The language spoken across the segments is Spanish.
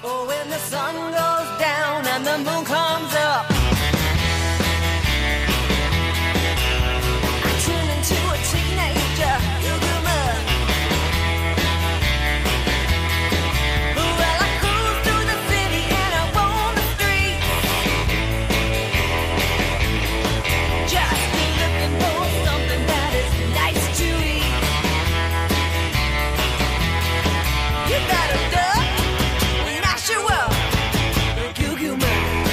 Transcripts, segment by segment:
Oh, when the sun goes down and the moon comes up, I turn into a teenager. Well, I cruise through the city and I roam the streets, just looking for something that is nice to eat. You got a duck? Mash you up, Goo-Goo Man.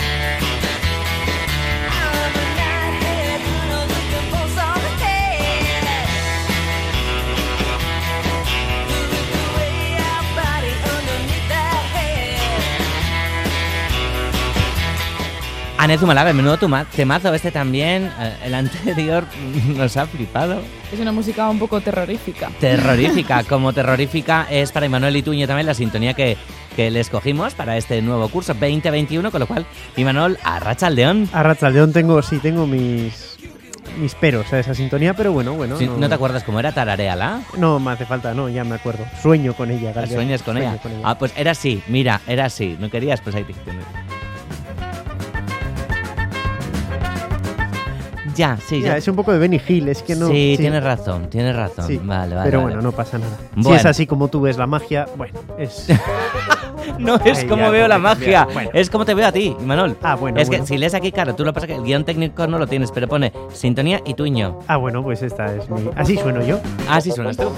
I'm a nighthead, looking for some head. Look the way our body underneath that head. Anezuma Lave, menudo temazo este también. El anterior nos ha flipado. Es una música un poco terrorífica. Terrorífica, como terrorífica es para Imanol Ituño también la sintonía que le escogimos para este nuevo curso 2021, con lo cual, Imanol, arratsaldeon. Arratsaldeon tengo mis peros a esa sintonía, pero bueno. Sí, ¿no te acuerdas cómo era? Tarareala. No me hace falta, no, ya me acuerdo. Sueño con ella, Galder. ¿Sueñas con ella? Ah, pues era así, mira, era así. ¿No querías? Pues ahí te tienes. Ya, sí, ya. Es un poco de Benny Hill, es que no... Sí, tienes razón. Sí. Vale. Pero bueno, no pasa nada. Bueno. Si es así como tú ves la magia, bueno, es... No es Ay, como ya, veo la porque magia, cambiar. Bueno. es como te veo a ti, Imanol. Ah, bueno, Es bueno. que si lees aquí, claro, tú lo que pasa es que el guión técnico no lo tienes, pero pone sintonía Ituño. Ah, bueno, pues esta es mi... Así sueno yo. Así suenas tú.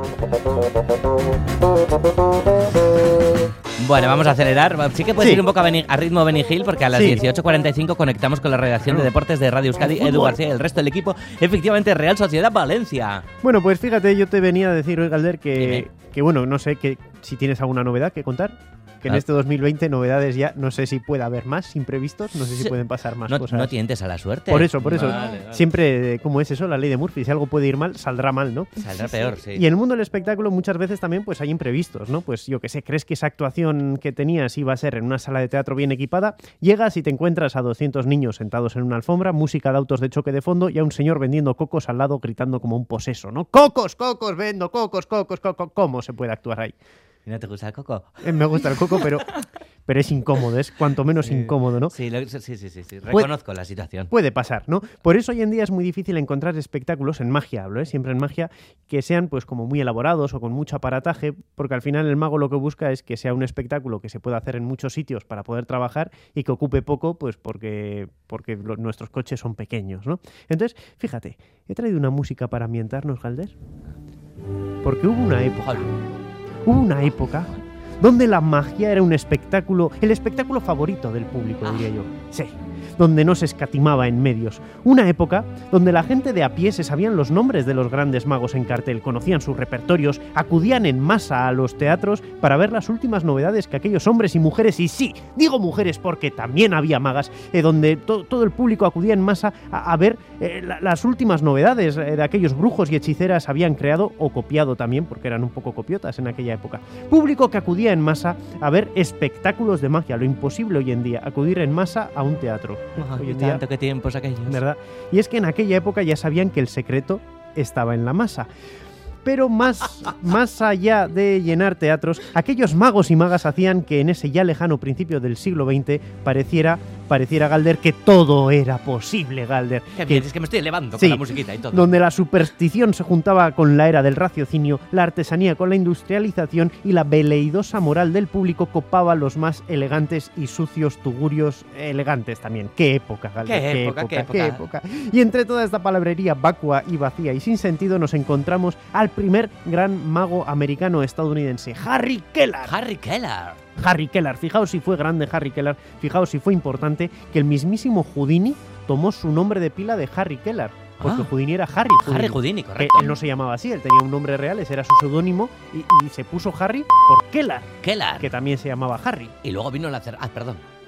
Bueno, vamos a acelerar. Sí que puedes ir un poco a ritmo Benny Hill, porque a las 18:45 conectamos con la redacción de deportes de Radio Euskadi, Edu García y el resto del equipo. Efectivamente, Real Sociedad Valencia. Bueno, pues fíjate, yo te venía a decir hoy, Galder, Dime. que bueno, no sé que si tienes alguna novedad que contar. Que en este 2020 novedades ya, no sé si puede haber más imprevistos, no sé si pueden pasar más cosas. No tientes a la suerte. Por eso. Vale. Siempre, ¿cómo es eso? La ley de Murphy. Si algo puede ir mal, saldrá mal, ¿no? Saldrá peor, sí. Y en el mundo del espectáculo muchas veces también pues hay imprevistos, ¿no? Pues yo que sé, crees que esa actuación que tenías iba a ser en una sala de teatro bien equipada, llegas y te encuentras a 200 niños sentados en una alfombra, música de autos de choque de fondo y a un señor vendiendo cocos al lado gritando como un poseso, ¿no? ¡Cocos, vendo cocos! ¿Cómo se puede actuar ahí? ¿Y no te gusta el coco? Me gusta el coco, pero es incómodo, es cuanto menos incómodo, ¿no? Sí. Reconozco la situación. Puede pasar, ¿no? Por eso hoy en día es muy difícil encontrar espectáculos en magia, hablo, siempre en magia, que sean pues como muy elaborados o con mucho aparataje, porque al final el mago lo que busca es que sea un espectáculo que se pueda hacer en muchos sitios para poder trabajar y que ocupe poco, pues porque nuestros coches son pequeños, ¿no? Entonces, fíjate, he traído una música para ambientarnos, Galder, porque hubo una época donde la magia era un espectáculo, el espectáculo favorito del público, diría yo. Sí, donde no se escatimaba en medios. Una época donde la gente de a pie se sabían los nombres de los grandes magos en cartel, conocían sus repertorios, acudían en masa a los teatros para ver las últimas novedades que aquellos hombres y mujeres, y sí, digo mujeres porque también había magas, donde todo el público acudía en masa a ver las últimas novedades de aquellos brujos y hechiceras habían creado o copiado también, porque eran un poco copiotas en aquella época. Público que acudía en masa a ver espectáculos de magia, lo imposible hoy en día, acudir en masa a un teatro. Hoy en día, Tanto que tiempos aquellos. ¿verdad? Y es que en aquella época ya sabían que el secreto estaba en la masa. Pero más allá de llenar teatros, aquellos magos y magas hacían que en ese ya lejano principio del siglo XX pareciera, Galder, que todo era posible, Galder. Qué bien, es que me estoy elevando con Sí, la musiquita y todo. Donde la superstición se juntaba con la era del raciocinio, la artesanía con la industrialización y la veleidosa moral del público copaba los más elegantes y sucios tugurios elegantes también. ¡Qué época, Galder! ¡Qué época! Y entre toda esta palabrería vacua y vacía y sin sentido nos encontramos al primer gran mago americano-estadounidense, Harry Keller. Harry Keller, fijaos si fue grande Harry Keller, fijaos si fue importante que el mismísimo Houdini tomó su nombre de pila de Harry Keller, porque Houdini era Harry Houdini, correcto. Él no se llamaba así, él tenía un nombre real, ese era su seudónimo y se puso Harry por Keller, que también se llamaba Harry. Y luego vino la perdón.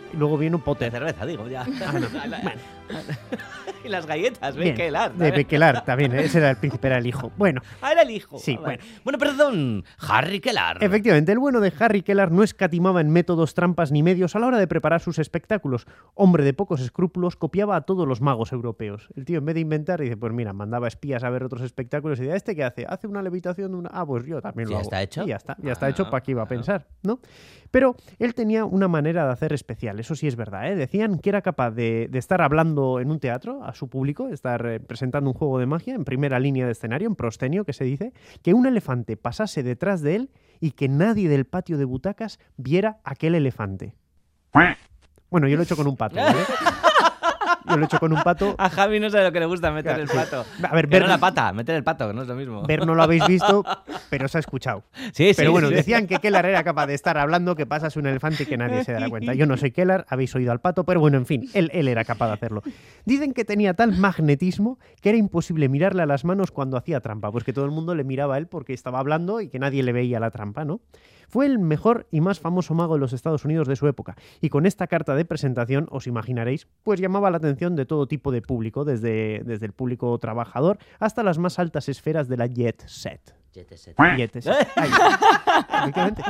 Y luego vino De Potter. cerveza, digo, ya. Bueno. Y las galletas, Bien, Bekelar. de Bekelar también, ese era el príncipe, era el hijo. Bueno, Ah, era el hijo. Sí, Ah, vale. Bueno, perdón. Harry Kelar. efectivamente, el bueno de Harry Kelar no escatimaba en métodos, trampas ni medios a la hora de preparar sus espectáculos. Hombre de pocos escrúpulos, copiaba a todos los magos europeos. El tío, en vez de inventar, dice, pues mira, mandaba espías a ver otros espectáculos y decía, ¿este qué hace? Hace una levitación de una... Ah, pues yo también lo ¿Ya hago. está hecho? Y ya está hecho, ¿para qué iba a pensar? ¿No? Pero él tenía una manera de hacer especial, eso sí es verdad, ¿eh? Decían que era capaz de estar hablando en un teatro a su público, estar presentando un juego de magia en primera línea de escenario, en proscenio, que se dice, que un elefante pasase detrás de él y que nadie del patio de butacas viera aquel elefante. Bueno, yo lo he hecho con un pato, ¿vale? Yo lo he hecho con un pato. A Javi no sabe lo que le gusta meter Claro, el sí. pato. A ver, Que no ver- la pata, meter el pato, que no es lo mismo. Ver no lo habéis visto, pero se ha escuchado. Sí, Pero bueno, sí. decían que Kellar era capaz de estar hablando que pasas un elefante y que nadie se dará cuenta. Yo no soy Kellar, habéis oído al pato, pero bueno, en fin, él era capaz de hacerlo. Dicen que tenía tal magnetismo que era imposible mirarle a las manos cuando hacía trampa, pues que todo el mundo le miraba a él porque estaba hablando y que nadie le veía la trampa, ¿no? Fue el mejor y más famoso mago de los Estados Unidos de su época, y con esta carta de presentación, os imaginaréis, pues llamaba la atención de todo tipo de público, desde el público trabajador hasta las más altas esferas de la jet set. Jet set. Ahí está. Efectivamente.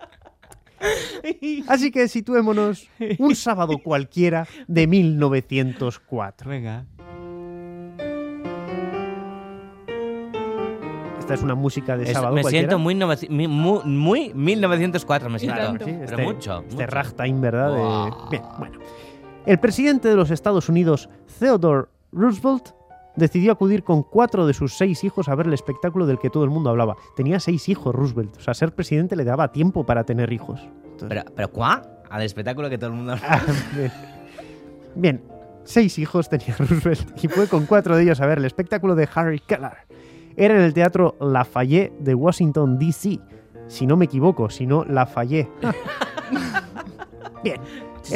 Así que situémonos un sábado cualquiera de 1904. Venga. Esta es una música de sábado Me cualquiera. siento muy 1904, me siento. tanto. Sí, Pero mucho. Este ragtime, ¿verdad? Buah. Bien, bueno. El presidente de los Estados Unidos, Theodore Roosevelt, decidió acudir con 4 de sus 6 hijos a ver el espectáculo del que todo el mundo hablaba. Tenía 6 hijos Roosevelt. O sea, ser presidente le daba tiempo para tener hijos. Entonces- Pero ¿cuá? Al espectáculo que todo el mundo... Bien, 6 hijos tenía Roosevelt y fue con 4 de ellos a ver el espectáculo de Harry Kelar. Era en el Teatro Lafayette de Washington, D.C. Si no me equivoco, si no Lafayette. Bien.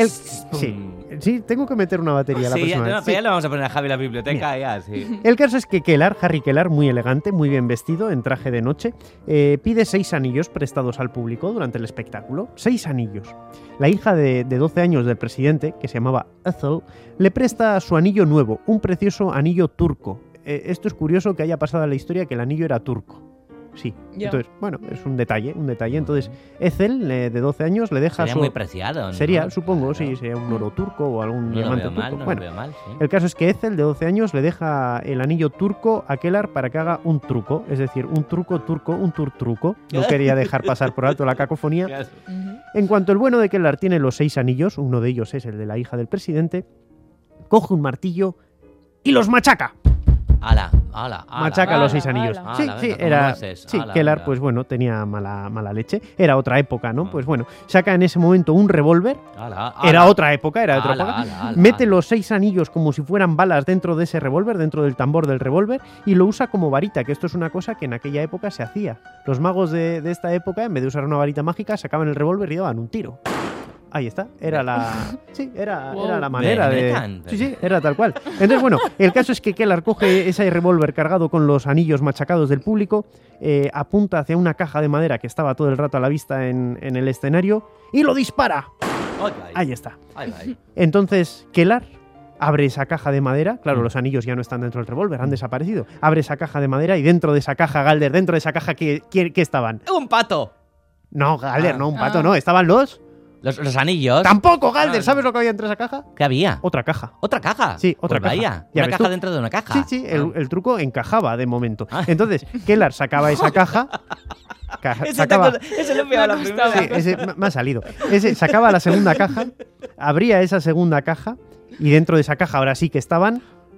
Sí, tengo que meter una batería la Sí, ya, próxima no, vez. pero Sí. ya le vamos a poner a Javi la biblioteca, ya, sí. El caso es que Kelar, Harry Kelar, muy elegante, muy bien vestido, en traje de noche, pide 6 anillos prestados al público durante el espectáculo. 6 anillos. La hija de 12 años del presidente, que se llamaba Ethel, le presta su anillo nuevo, un precioso anillo turco. Esto es curioso que haya pasado a la historia que el anillo era turco. Sí. Ya. Entonces, bueno, es un detalle. Entonces, Ethel, de 12 años, le deja Sería su... muy preciado, ¿no? Sería, supongo, Claro. sí, sería un oro turco o algún No lo diamante veo turco. mal, no Bueno, lo veo mal, sí. el caso es que Ethel, de 12 años, le deja el anillo turco a Kelar para que haga un truco. Es decir, un truco turco, un turtruco. No quería dejar pasar por alto la cacofonía. Ujú. En cuanto el bueno de Kelar tiene los 6 anillos, uno de ellos es el de la hija del presidente, coge un martillo y los machaca. Ala. Machaca ala, los 6 ala. anillos. Ala, Sí, venga, sí, como era. nueces. Sí, Ala, Kelar, venga. pues bueno, tenía mala leche. Era otra época, ¿no? Ah. Pues bueno, saca en ese momento un revólver. Ala. Era otra época, era otra Ala, época. ala, Mete ala. los 6 anillos como si fueran balas dentro de ese revólver, dentro del tambor del revólver, y lo usa como varita, que esto es una cosa que en aquella época se hacía. Los magos de esta época, en vez de usar una varita mágica, sacaban el revólver y daban un tiro. Ahí está, era la... Sí, era la manera de... Metan. Sí, era tal cual. Entonces, bueno, el caso es que Kelar coge ese revólver cargado con los anillos machacados del público, apunta hacia una caja de madera que estaba todo el rato a la vista en el escenario y lo dispara. Ahí está. Ay. Entonces, Kelar abre esa caja de madera. Claro, los anillos ya no están dentro del revólver, han desaparecido. Abre esa caja de madera y dentro de esa caja, Galder, dentro de esa caja, ¿qué estaban? ¡Un pato! No, Galder, no, un pato, Ah. no. Estaban los... Los anillos. ¡Tampoco, Galder! Ah. ¿Sabes lo que había entre esa caja? ¿Qué había? Otra caja. ¿Otra caja? Sí, otra Pues caja. Vaya, Ya una ves caja tú. dentro de una caja. Sí, sí, el truco encajaba de momento. Ah. Entonces, Kelar sacaba esa caja... sacaba... Ese lo pegaba la primera. Sí, ese me ha salido. Ese sacaba la segunda caja, abría esa segunda caja y dentro de esa caja ahora sí que estaban...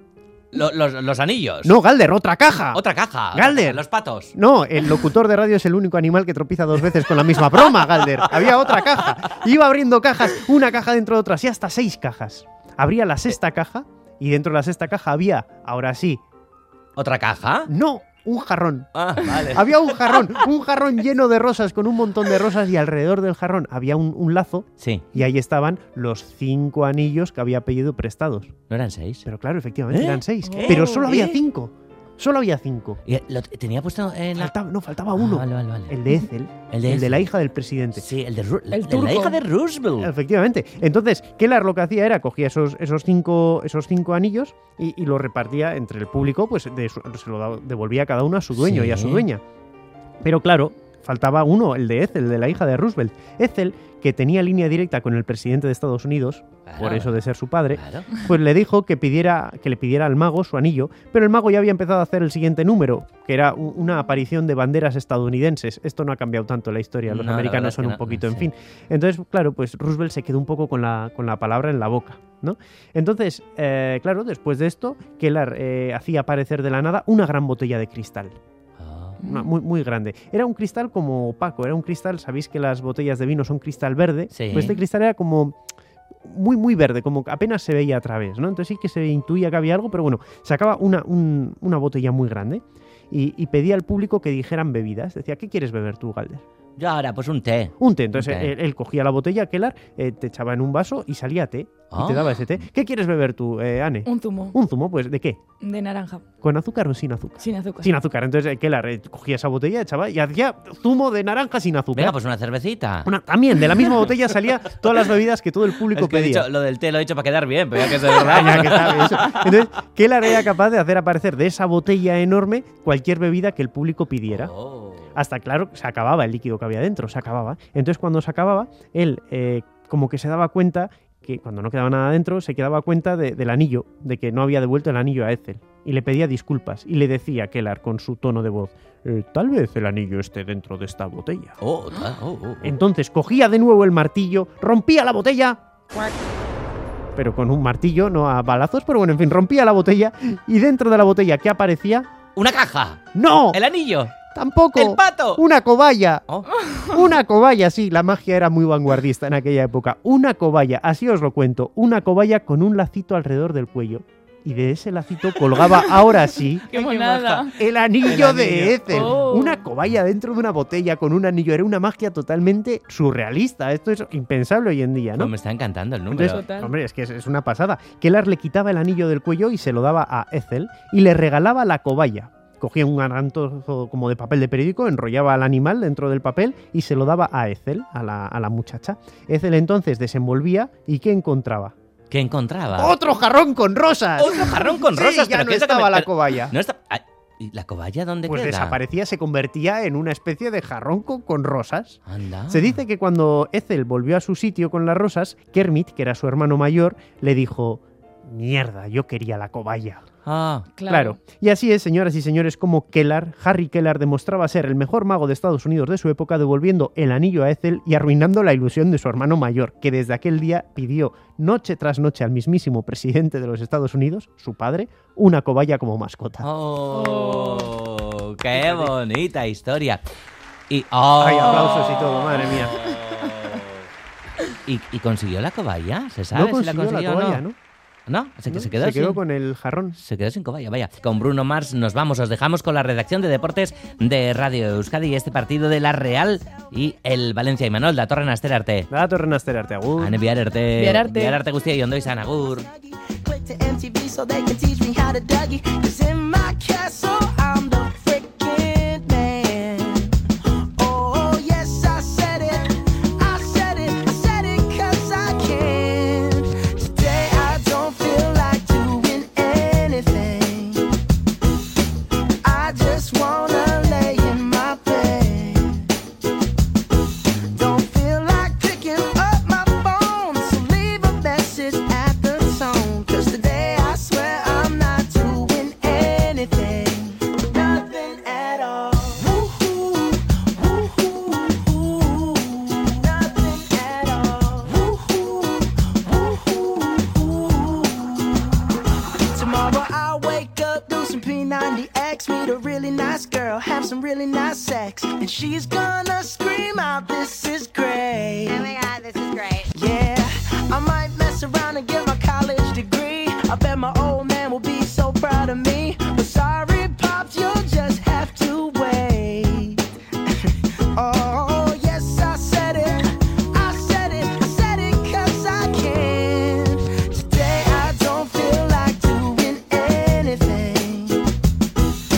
Los anillos. No, Galder, otra caja. Otra caja. Galder. Los patos. No, el locutor de radio es el único animal que tropieza 2 veces con la misma broma, Galder. Había otra caja. Iba abriendo cajas, una caja dentro de otra, y hasta 6 cajas. Abría la 6ª caja y dentro de la 6ª caja había, ahora sí, ¿Otra caja? no, un jarrón. Ah, vale. Había un jarrón lleno de rosas, con un montón de rosas, y alrededor del jarrón había un lazo, Sí. y ahí estaban los 5 anillos que había pedido prestados. ¿No eran 6? Pero claro, efectivamente ¿Eh? eran 6. Oh. Pero solo había ¿Eh? 5. Solo había 5. Y tenía puesto en la... Faltaba uno. Vale. El de Ethel, El de el de la Ethel. hija del presidente. Sí, el de El turco. la hija de Roosevelt. Efectivamente. Entonces, Kellar lo que hacía era cogía esos cinco anillos y los repartía entre el público, pues se lo devolvía a cada uno a su dueño Sí. y a su dueña. Pero claro, faltaba uno, el de Ethel, de la hija de Roosevelt. Ethel, que tenía línea directa con el presidente de Estados Unidos, Claro. por eso de ser su padre, Claro. pues le dijo que le pidiera al mago su anillo, pero el mago ya había empezado a hacer el siguiente número, que era una aparición de banderas estadounidenses. Esto no ha cambiado tanto en la historia, los No, la verdad americanos es son que un no, poquito, en sí. fin. Entonces, claro, pues Roosevelt se quedó un poco con la palabra en la boca, ¿no? Entonces, claro, después de esto, Kellar hacía aparecer de la nada una gran botella de cristal. Muy, muy grande. Era un cristal como opaco, era un cristal, sabéis que las botellas de vino son cristal verde, Sí. pues este cristal era como muy, muy verde, como que apenas se veía a través, ¿no? Entonces sí que se intuía que había algo, pero bueno, sacaba una botella muy grande y pedía al público que dijeran bebidas. Decía, ¿qué quieres beber tú, Galder? Yo ahora, pues un té. Un té. Entonces Un té. Él cogía la botella, Kellar, te echaba en un vaso y salía té. Y te Ah. daba ese té. ¿Qué quieres beber tú, Anne? Un zumo Un zumo, pues ¿de qué? de naranja, ¿Con azúcar o sin azúcar? sin azúcar. Sin azúcar. Entonces Kellar cogía esa botella, echaba y hacía zumo de naranja sin azúcar. Venga, pues una cervecita. También, de la misma botella salía todas las bebidas que todo el público Es que he pedía. dicho, lo del té lo he hecho para quedar bien, pero ya que es de verdad. Ya que sabe eso. Entonces, Kellar era capaz de hacer aparecer de esa botella enorme cualquier bebida que el público pidiera. Oh. Hasta, claro, se acababa el líquido que había dentro, se acababa. Entonces, cuando se acababa, él como que se daba cuenta que cuando no quedaba nada dentro, se quedaba cuenta del anillo, de que no había devuelto el anillo a Ethel. Y le pedía disculpas. Y le decía a Kellar con su tono de voz, tal vez el anillo esté dentro de esta botella. Oh. Entonces cogía de nuevo el martillo, rompía la botella, pero con un martillo, no a balazos, pero bueno, en fin, rompía la botella y dentro de la botella, ¿qué aparecía? ¡Una caja! ¡No! ¡El anillo! ¡Tampoco! ¡El pato! ¡Una cobaya! Oh. Una cobaya, sí, la magia era muy vanguardista en aquella época. Una cobaya, así os lo cuento, una cobaya con un lacito alrededor del cuello. Y de ese lacito colgaba, ahora sí, ¡Qué monada! el anillo de Ethel. Oh. Una cobaya dentro de una botella con un anillo. Era una magia totalmente surrealista. Esto es impensable hoy en día, ¿no? Pues me está encantando el número. Entonces, Total. hombre, es que es una pasada. Kellar le quitaba el anillo del cuello y se lo daba a Ethel y le regalaba la cobaya. Cogía un gran trozo como de papel de periódico, enrollaba al animal dentro del papel y se lo daba a Ethel, a la muchacha. Ethel entonces desenvolvía y ¿qué encontraba? ¿Qué encontraba? ¡Otro jarrón con rosas! ¡Otro jarrón con Sí, rosas! ya pero no que estaba sácame, la cobaya. No está... Ay, ¿y la cobaya dónde Pues queda? desaparecía, se convertía en una especie de jarrón con rosas. Anda. Se dice que cuando Ethel volvió a su sitio con las rosas, Kermit, que era su hermano mayor, le dijo: «Mierda, yo quería la cobaya». Ah, Claro. Y así es, señoras y señores, como Harry Kellar demostraba ser el mejor mago de Estados Unidos de su época, devolviendo el anillo a Ethel y arruinando la ilusión de su hermano mayor, que desde aquel día pidió noche tras noche al mismísimo presidente de los Estados Unidos, su padre, una cobaya como mascota. oh, qué bonita historia. Y, oh, Hay aplausos y todo, madre mía. ¿Y consiguió la cobaya? ¿Se sabe No si consiguió la consiguió la cobaya, o no? ¿no? ¿No? Se No, quedó se quedó sin... con el jarrón. Se quedó sin cobaya, vaya. Con Bruno Mars nos vamos, os dejamos con la redacción de deportes de Radio Euskadi y este partido de la Real y el Valencia y Manol, da Torren Aster Arte. Da torren aster arte, agur. Ane biar arte. Biar arte. Guztia y ondo izan, agur. Click to MTV so they can teach me how to Dougie. 'Cause in my castle, I'm the freaking man. Oh, yes, I said it. I said it. I said it 'cause I can. Today I don't feel like doing anything. I just wanna lay in my bed. Don't feel like picking up my phone, so leave a message at the tone. 'Cause today I swear I'm not doing anything, nothing at all. Woo-hoo, woo-hoo, woo-hoo, nothing at all. Woo-hoo, woo-hoo, woo-hoo. Tomorrow I'll wake up, do some P90X, meet a really nice girl, have some really nice sex, and she's gonna scream out, "This is great." Oh my god, this is great. Yeah, I might mess around and get my college degree. I bet my old man will be so proud of me. But sorry, Pops, you'll just have to wait. Oh, yes, I said it. I said it. I said it 'cause I can. Today I don't feel like doing anything.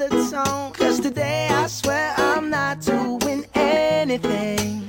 the tone. 'Cause today I swear I'm not doing anything.